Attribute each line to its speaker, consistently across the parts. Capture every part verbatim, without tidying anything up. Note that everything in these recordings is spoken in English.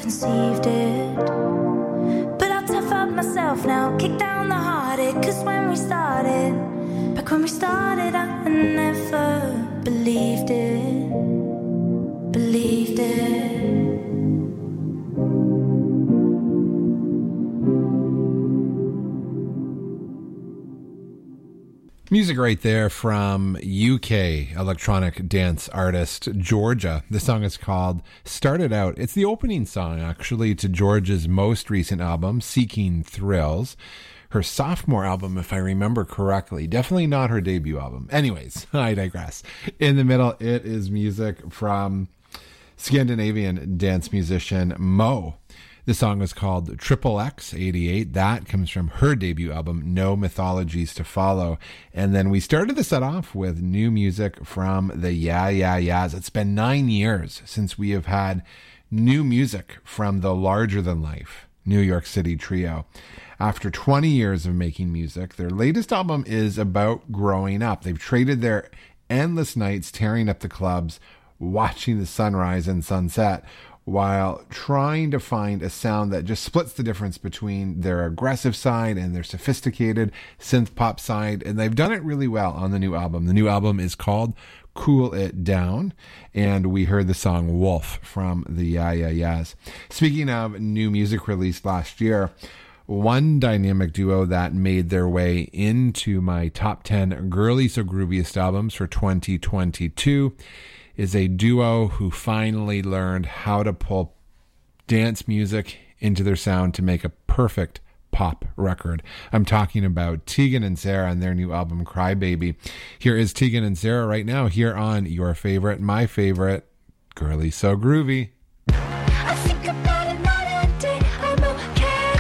Speaker 1: conceived it. But I'll tough up myself now, kick down the heartache. Cause when we started, back when we started, I never believed it, believed it.
Speaker 2: Music right there from U K electronic dance artist Georgia. The song is called Started Out. It's the opening song, actually, to Georgia's most recent album, Seeking Thrills. Her sophomore album, if I remember correctly. Definitely not her debut album. Anyways, I digress. In the middle, it is music from Scandinavian dance musician Mo. The song is called Triple X eighty-eight. That comes from her debut album, No Mythologies to Follow. And then we started the set off with new music from the Yeah Yeah Yeahs. It's been nine years since we have had new music from the larger than life New York City trio. After twenty years of making music, their latest album is about growing up. They've traded their endless nights tearing up the clubs, watching the sunrise and sunset, while trying to find a sound that just splits the difference between their aggressive side and their sophisticated synth pop side. And they've done it really well on the new album. The new album is called Cool It Down, and we heard the song Wolf from the Yeah Yeah Yeahs. Speaking of new music released last year, one dynamic duo that made their way into my top ten girly so grooviest albums for twenty twenty-two is a duo who finally learned how to pull dance music into their sound to make a perfect pop record. I'm talking about Tegan and Sara and their new album, Cry Baby. Here is Tegan and Sara right now here on your favorite, my favorite, Girly So Groovy.
Speaker 1: I think about it night and day, I'm okay.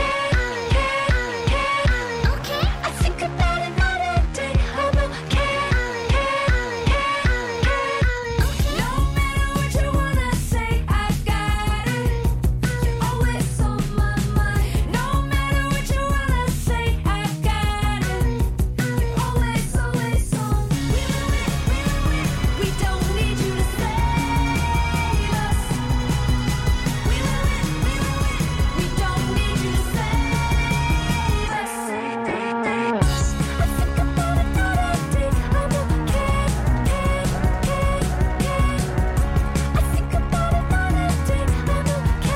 Speaker 1: Okay. I think about it night and day, I'm okay. No matter what you wanna say, I've got it. You're always on my mind. No matter what you wanna say, I've got it. You're always, always on. We will win, we will win. We don't need you to save us. We will win, we will win. We don't need you to save us. I think about it night and day, I'm okay. I think about it night and day, I'm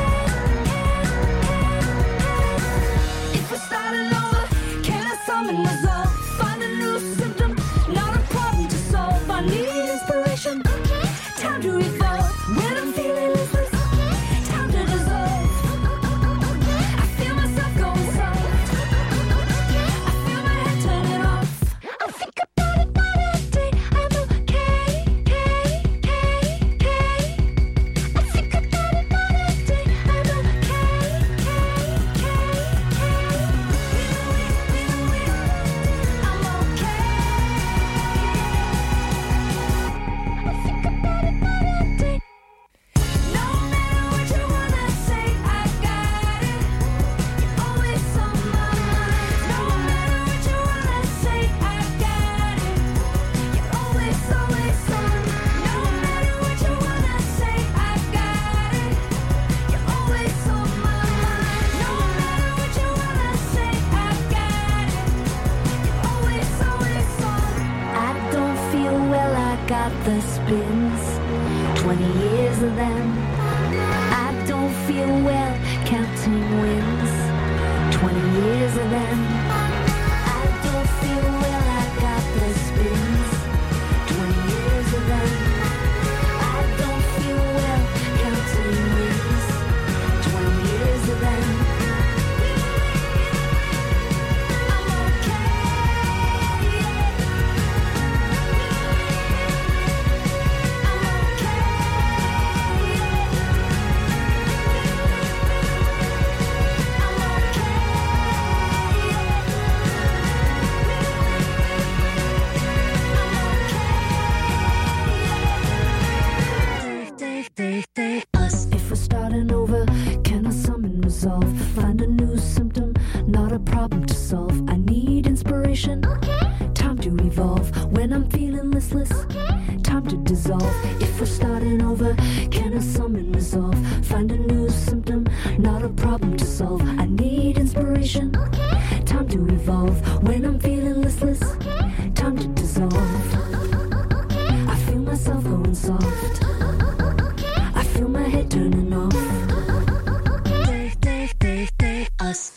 Speaker 1: okay. If we're starting over, can I summon resolve? Find a new symptom, not a problem to solve. I need inspiration, time to evolve. When I'm feeling listless, time to dissolve. I feel myself going soft. I feel my head turning off. I think about it night and day, I'm okay. I think about it night and day, I'm okay. We will win, we will win. I'm okay. I think about it night and day. No matter what you wanna say, I've got it. You're always on my mind. No matter what you wanna say, I've got it. You're always, always on. No matter what you wanna say, I've got it. You're always on my mind. No matter what you wanna say, I've got it. You're always, always on. I don't feel well, I got the spins. Twenty years of them. I don't feel well, counting wins. Twenty years of them. I don't feel well, I got the spins. Twenty years of them. I don't feel well, counting wins. Twenty years of them. I'm okay. I'm us. If we're starting over, can I summon resolve? Find a new symptom, not a problem to solve. I need inspiration, time to evolve. When I'm feeling listless, time to dissolve. If we're starting over, over. Can I summon resolve? Find a new symptom, not a problem to solve. I need inspiration, time to evolve. When I'm feeling listless, time to dissolve. I feel myself going soft. I feel my head turning off. Dave, Dave, Dave, Dave, us.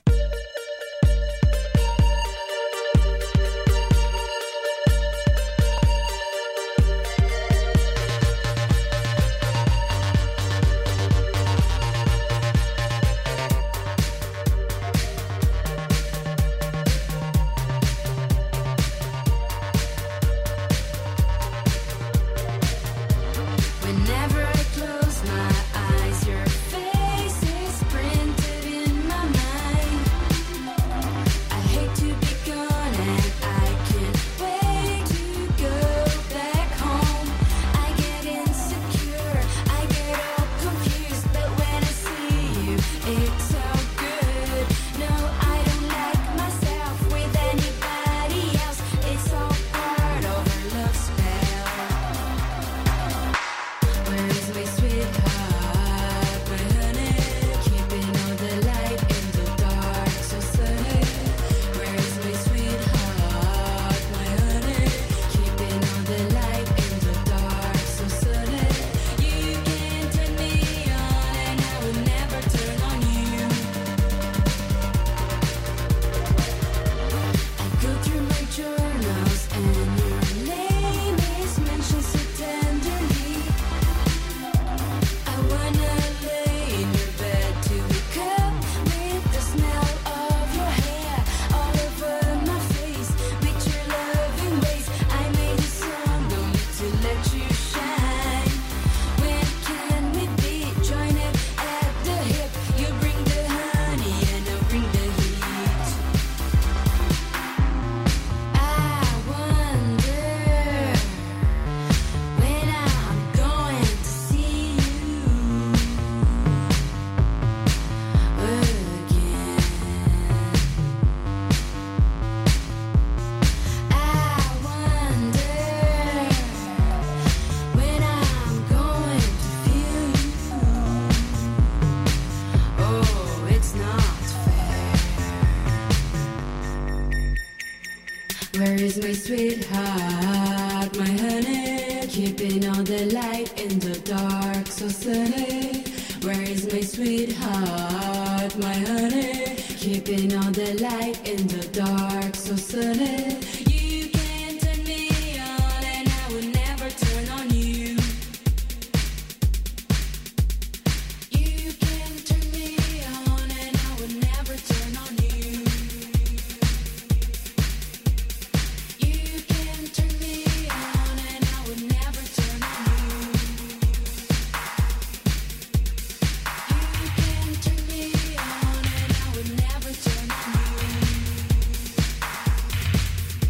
Speaker 3: Whenever I close my eyes, your face is printed in my mind. I hate to be gone and I can't wait to go back home. I get insecure, I get all confused, but when I see you, it's so good. No, I don't like myself with anybody else. It's all part of our love spell. Where is my sweetheart, my honey? Keeping all the light in the dark, so sunny. Where is my sweetheart, my honey? Keeping all the light in the dark, so sunny. You can turn me on and I will never turn on you. I go through my journals and your name is mentioned so tenderly. I wanna lay in your bed to wake up with the smell of your hair all over my face. With your loving ways, I made a song only to let you shine. When can we be joined at the hip? You bring the honey and I'll bring the heat. I wonder when I'm going to see you again. I wonder when I'm going to feel you. Oh, it's not fair. Where is my sweetheart, my honey? Keeping all the light in the dark, so sunny. Where is my sweetheart, my honey? Keeping all the light in the dark, so sunny. You can turn me on and I will never turn on you. You can turn me on and I will never turn on you. You can turn me on and I will never turn on you. You can turn me on and I will never turn on you.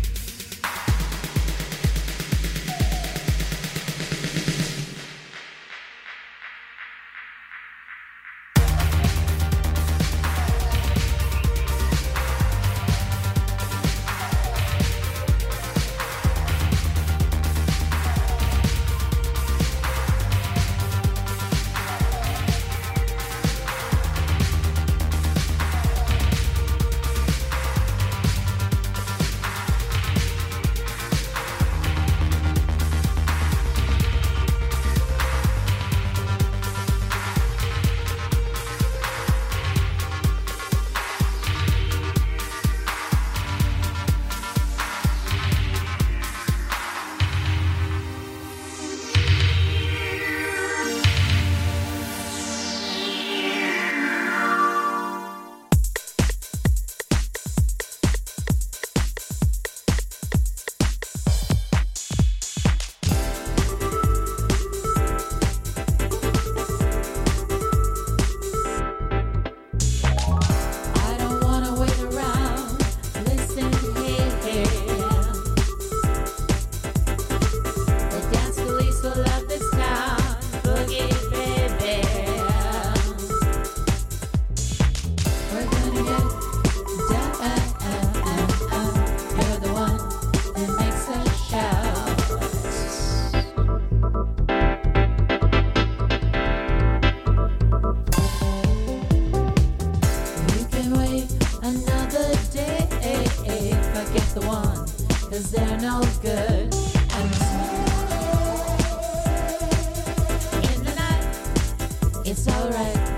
Speaker 4: It's alright.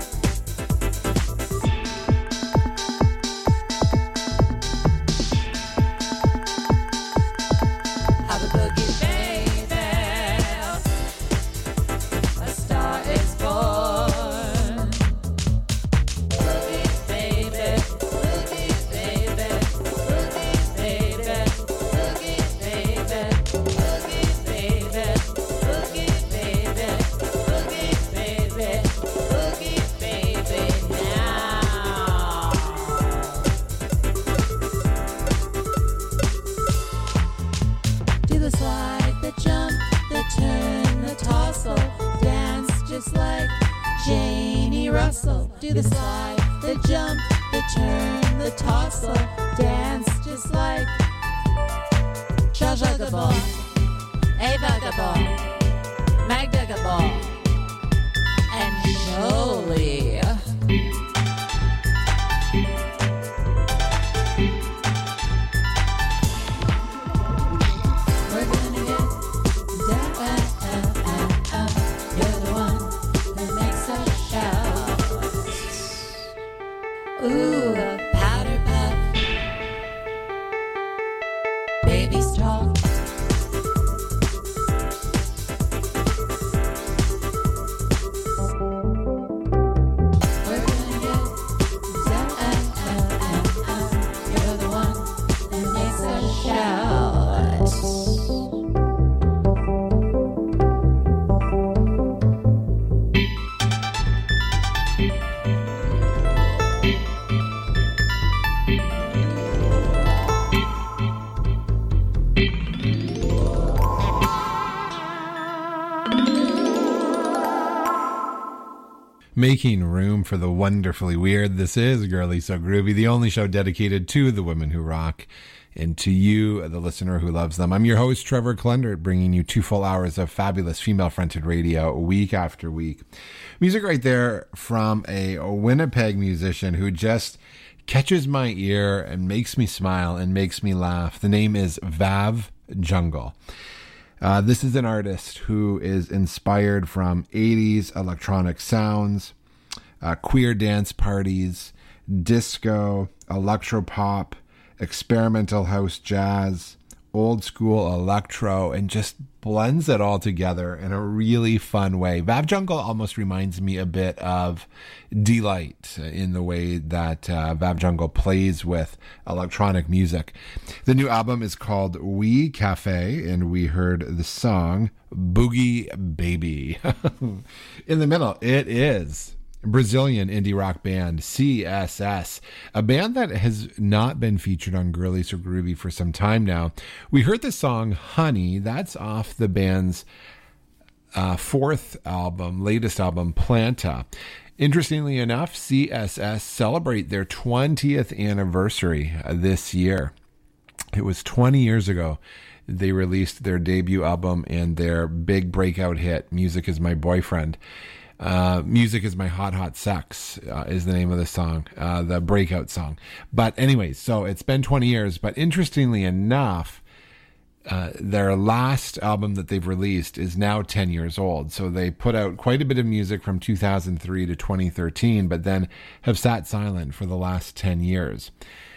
Speaker 4: Have a boogie, baby. A star is born. Boogie, baby. Boogie, baby. Boogie, baby. Boogie, baby. Boogie, baby. Boogie, baby. Boogie, baby. Boogie, baby, now. Do the slide, the jump, the turn, the tossle. Dance just like Janie Russell. Do the slide, the jump, the turn, the tossle. Dance just like Charles Gabon, Ava Gabon, Magda Gabon, and Jolie. We're gonna get down. You're the one that makes us shout. Ooh, a powder puff. Babies talk. We're gonna get down. You're the one that makes us shout.
Speaker 2: Making room for the wonderfully weird. This is Girly So Groovy, the only show dedicated to the women who rock and to you, the listener who loves them. I'm your host, Trevor Klendert, bringing you two full hours of fabulous female-fronted radio week after week. Music right there from a Winnipeg musician who just catches my ear and makes me smile and makes me laugh. The name is Vav Jungle. Uh, this is an artist who is inspired from eighties electronic sounds, uh, queer dance parties, disco, electropop, experimental house jazz, old school electro, and just blends it all together in a really fun way. Vav Jungle almost reminds me a bit of Delight in the way that uh, Vav Jungle plays with electronic music. The new album is called We Cafe, and we heard the song Boogie Baby. In the middle, it is Brazilian indie rock band C S S, a band that has not been featured on Girly So Groovy for some time now. We heard the song Honey. That's off the band's uh, fourth album, latest album, Planta. Interestingly enough, C S S celebrate their twentieth anniversary uh, this year. It was twenty years ago they released their debut album and their big breakout hit, Music Is My Boyfriend. Uh, Music Is My Hot Hot Sex uh, is the name of the song, uh, the breakout song. But anyways, so it's been twenty years. But interestingly enough, uh, their last album that they've released is now ten years old. So they put out quite a bit of music from two thousand three to twenty thirteen, but then have sat silent for the last ten years.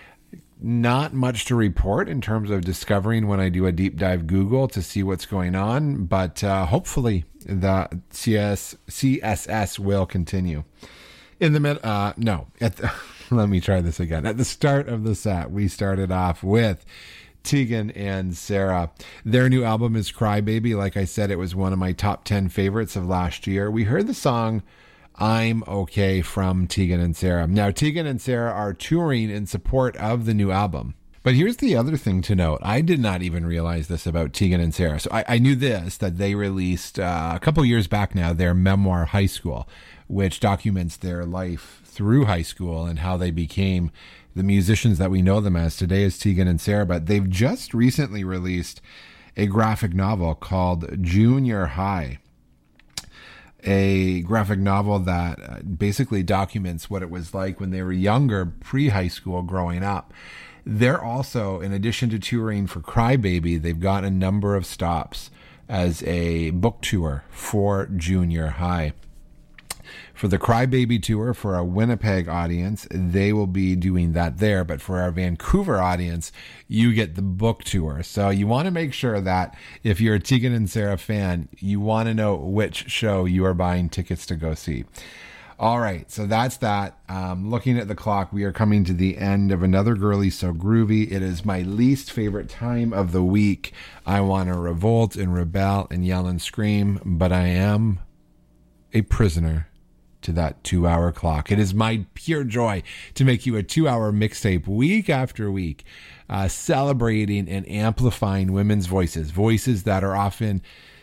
Speaker 2: Not much to report in terms of discovering when I do a deep dive Google to see what's going on, but uh, hopefully the C S, C S S will continue. In the mid, uh, no, at the, let me try this again. At the start of the set, we started off with Tegan and Sara. Their new album is Crybaby. Like I said, it was one of my top ten favorites of last year. We heard the song I'm Okay from Tegan and Sara. Now, Tegan and Sara are touring in support of the new album. But here's the other thing to note. I did not even realize this about Tegan and Sara. So I, I knew this, that they released uh, a couple years back now their memoir, High School, which documents their life through high school and how they became the musicians that we know them as today as Tegan and Sara. But they've just recently released a graphic novel called Junior High. A graphic novel that basically documents what it was like when they were younger, pre-high school, growing up. They're also, in addition to touring for Crybaby, they've got a number of stops as a book tour for Junior High. For the Crybaby Tour, for our Winnipeg audience, they will be doing that there. But for our Vancouver audience, you get the book tour. So you want to make sure that if you're a Tegan and Sarah fan, you want to know which show you are buying tickets to go see. All right, so that's that. Um, looking at the clock, we are coming to the end of another Girly So Groovy. It is my least favorite time of the week. I want to revolt and rebel and yell and scream, but I am a prisoner to that two-hour clock. It is my pure joy to make you a two-hour mixtape week after week, uh, celebrating and amplifying women's voices, voices that are often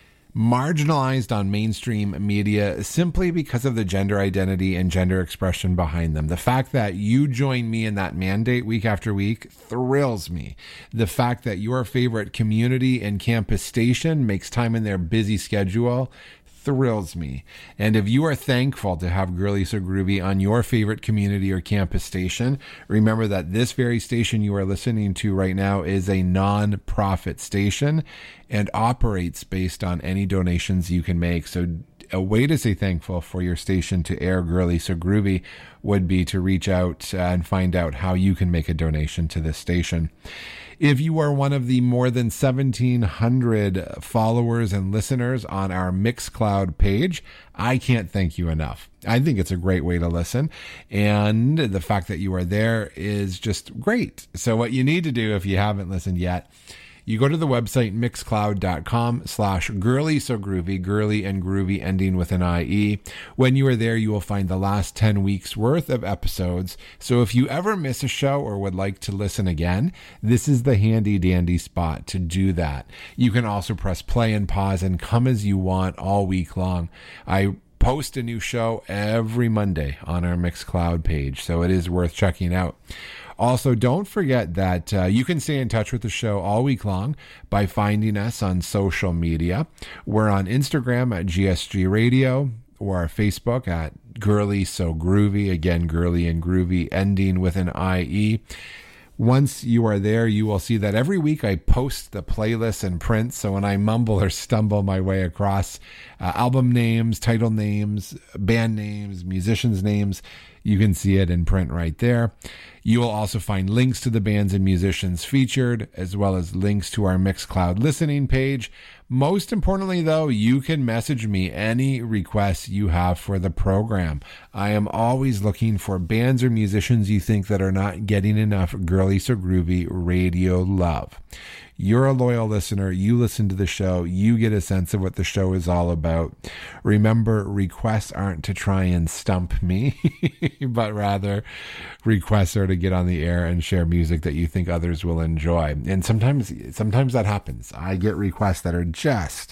Speaker 2: marginalized on mainstream media simply because of the gender identity and gender expression behind them. The fact that you join me in that mandate week after week thrills me. The fact that your favorite community and campus station makes time in their busy schedule thrills me. And if you are thankful to have Girly So Groovy on your favorite community or campus station, remember that this very station you are listening to right now is a non-profit station and operates based on any donations you can make. So a way to say thankful for your station to air Girly So Groovy would be to reach out and find out how you can make a donation to this station. If you are one of the more than seventeen hundred followers and listeners on our Mixcloud page, I can't thank you enough. I think it's a great way to listen, and the fact that you are there is just great. So what you need to do, if you haven't listened yet, you go to the website mixcloud.com slash girly so groovy, girly and groovy ending with an I E. When you are there, you will find the last ten weeks worth of episodes. So if you ever miss a show or would like to listen again, this is the handy dandy spot to do that. You can also press play and pause and come as you want all week long. I post a new show every Monday on our Mixcloud page, so it is worth checking out. Also, don't forget that uh, you can stay in touch with the show all week long by finding us on social media. We're on Instagram at G S G Radio, or our Facebook at Girly So Groovy. Again, girly and groovy ending with an I E. Once you are there, you will see that every week I post the playlists in print. So when I mumble or stumble my way across uh, album names, title names, band names, musicians' names, you can see it in print right there. You will also find links to the bands and musicians featured, as well as links to our Mixcloud listening page. Most importantly, though, you can message me any requests you have for the program. I am always looking for bands or musicians you think that are not getting enough Girly So Groovy radio love. You're a loyal listener. You listen to the show. You get a sense of what the show is all about. Remember, requests aren't to try and stump me, but rather requests are to get on the air and share music that you think others will enjoy. And sometimes, sometimes that happens. I get requests that are just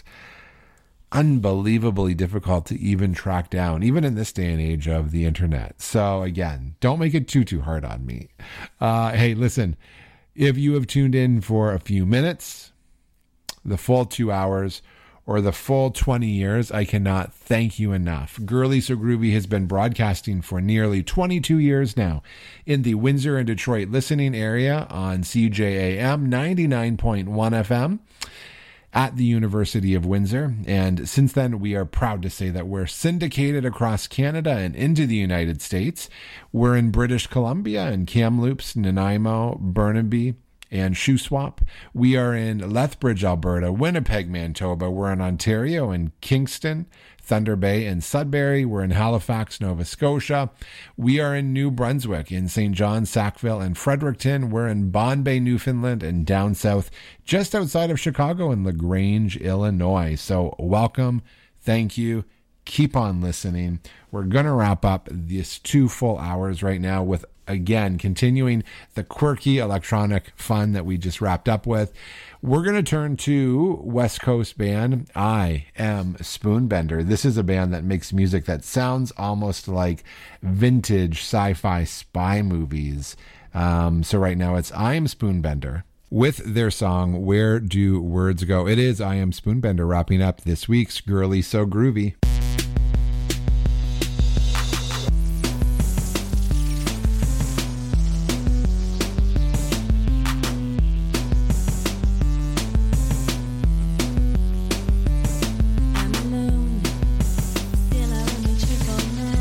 Speaker 2: unbelievably difficult to even track down, even in this day and age of the internet. So again, don't make it too, too hard on me. Uh, hey, listen. If you have tuned in for a few minutes, the full two hours, or the full twenty years, I cannot thank you enough. Girly So Groovy has been broadcasting for nearly twenty-two years now in the Windsor and Detroit listening area on C J A M ninety-nine point one F M at the University of Windsor. And since then, we are proud to say that we're syndicated across Canada and into the United States. We're in British Columbia and Kamloops, Nanaimo, Burnaby, and Shuswap. We are in Lethbridge, Alberta, Winnipeg, Manitoba. We're in Ontario and Kingston, Thunder Bay, and Sudbury. We're in Halifax, Nova Scotia. We are in New Brunswick, in Saint John, Sackville, and Fredericton. We're in Bombay, Newfoundland, and down south, just outside of Chicago, in LaGrange, Illinois. So welcome. Thank you. Keep on listening. We're going to wrap up this two full hours right now with, again, continuing the quirky electronic fun that we just wrapped up with. We're going to turn to West Coast band I Am Spoonbender. This is a band that makes music that sounds almost like vintage sci-fi spy movies. Um, so right now it's I Am Spoonbender with their song, Where Do Words Go? It is I Am Spoonbender wrapping up this week's Girly So Groovy.
Speaker 3: I'm alone, still I wanna check on my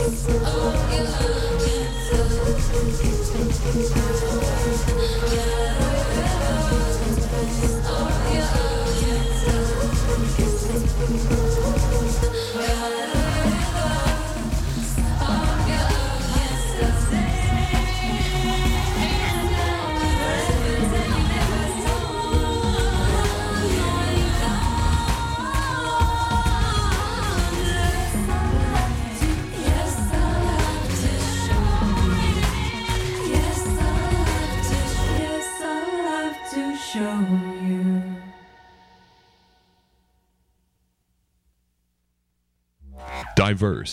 Speaker 5: Diverse,